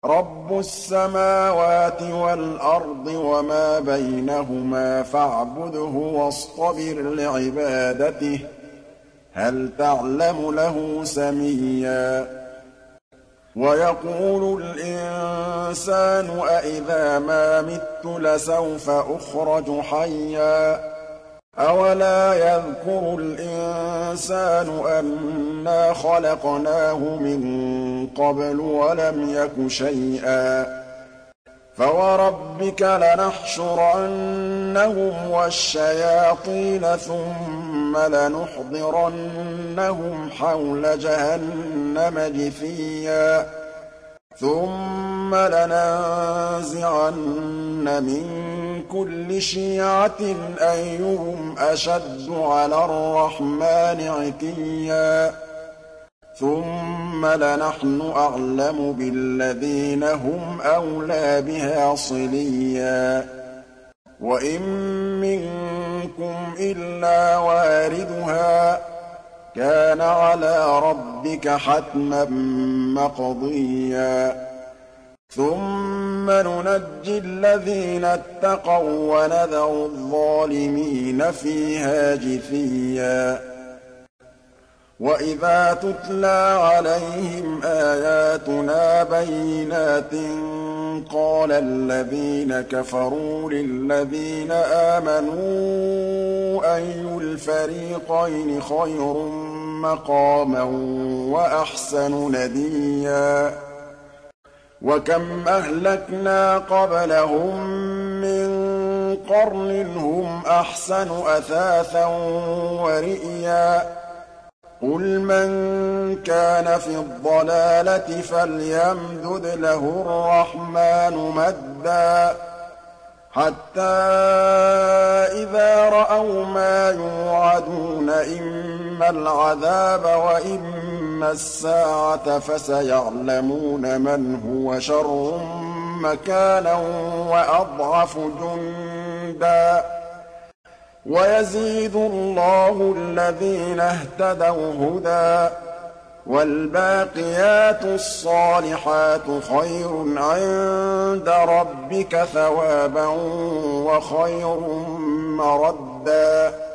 رَبُّ السَّمَاوَاتِ وَالْأَرْضِ وَمَا بَيْنَهُمَا فَاعْبُدْهُ وَاصْطَبِرْ لِعِبَادَتِهِ ۚ هَلْ تَعْلَمُ لَهُ سَمِيًّا وَيَقُولُ الْإِنسَانُ أَإِذَا مَا مِتُّ لَسَوْفَ أُخْرَجُ حَيًّا أَوَلَا يَذْكُرُ الْإِنسَانُ أَنَّا خَلَقْنَاهُ مِن قَبْلُ وَلَمْ يَكُ شَيْئًا فَوَرَبِّكَ لَنَحْشُرَنَّهُمْ وَالشَّيَاطِينَ ثُمَّ لَنُحْضِرَنَّهُمْ حَوْلَ جَهَنَّمَ جِثِيًّا ثُمَّ لَنَنزِعَنَّ مِن كُلِّ شِيعَةٍ أَيُّهُمْ أَشَدُّ عَلَى الرَّحْمَٰنِ عِتِيًّا ثُمَّ لَنَحْنُ أَعْلَمُ بِالَّذِينَ هُمْ أَوْلَىٰ بِهَا صِلِيًّا وَإِن مِّنكُمْ إِلَّا وَارِدُهَا ۚ كَانَ عَلَىٰ رَبِّكَ حَتْمًا مَّقْضِيًّا ثُمَّ نُنَجِّي الَّذِينَ اتَّقَوا وَّنَذَرُ الظَّالِمِينَ فِيهَا جِثِيًّا وَإِذَا تُتْلَىٰ عَلَيْهِمْ آيَاتُنَا بَيِّنَاتٍ قَالَ الَّذِينَ كَفَرُوا لِلَّذِينَ آمَنُوا أَيُّ الْفَرِيقَيْنِ خَيْرٌ مَّقَامًا وَأَحْسَنُ نَدِيًّا وَكَمْ أَهْلَكْنَا قَبْلَهُم مِّن قَرْنٍ هُمْ أَحْسَنُ أَثَاثًا وَرِئْيًا قُلْ مَن كَانَ فِي الضَّلَالَةِ فَلْيَمْدُدْ لَهُ الرَّحْمَٰنُ مَدًّا حَتَّىٰ إِذَا رَأَوْا مَا يُوعَدُونَ إِمَّا الْعَذَابَ وَإِمَّا السَّاعَةَ فَسَيَعْلَمُونَ مَنْ هُوَ شَرٌّ مَّكَانًا وَأَضْعَفُ جُندًا وَيَزِيدُ اللَّهُ الَّذِينَ اهْتَدَوْا هُدًى ۗ وَالْبَاقِيَاتُ الصَّالِحَاتُ خَيْرٌ عِندَ رَبِّكَ ثَوَابًا وَخَيْرٌ مَّرَدًّا